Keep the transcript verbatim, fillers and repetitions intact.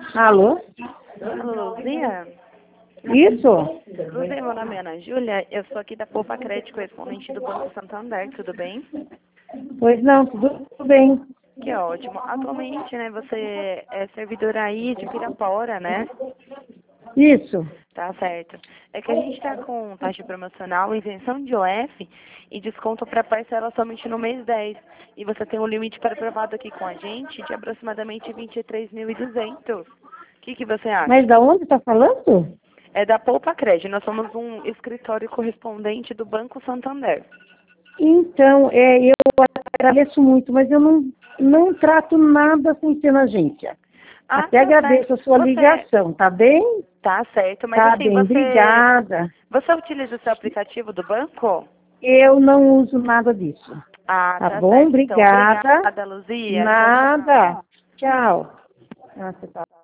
Alô? Alô, Luzia? Isso? Luzia, meu nome é Ana Júlia, eu sou aqui da Poupa Crédito, correspondente do Banco Santander, tudo bem? Pois não, tudo bem. Que ótimo. Atualmente, né, você é servidora aí de Pirapora, né? Isso. Tá certo. É que a gente está com taxa promocional, isenção de O F e desconto para parcela somente no mês dez. E você tem um limite para aprovado aqui com a gente de aproximadamente vinte e três mil e duzentos. O que, que você acha? Mas da onde está falando? É da Poupa Crédito. Nós somos um escritório correspondente do Banco Santander. Então, é, eu agradeço muito, mas eu não, não trato nada sem ser na agência. Ah, Até tá agradeço certo. a sua Você... ligação, tá bem? Tá certo, mas Tá assim, bem, você... obrigada. Você utiliza o seu aplicativo do banco? Eu não uso nada disso. Ah, Tá tá bom? certo. Então, Obrigada. obrigada, Luzia. Tchau, tchau. Nada. Tchau. Ah, você tá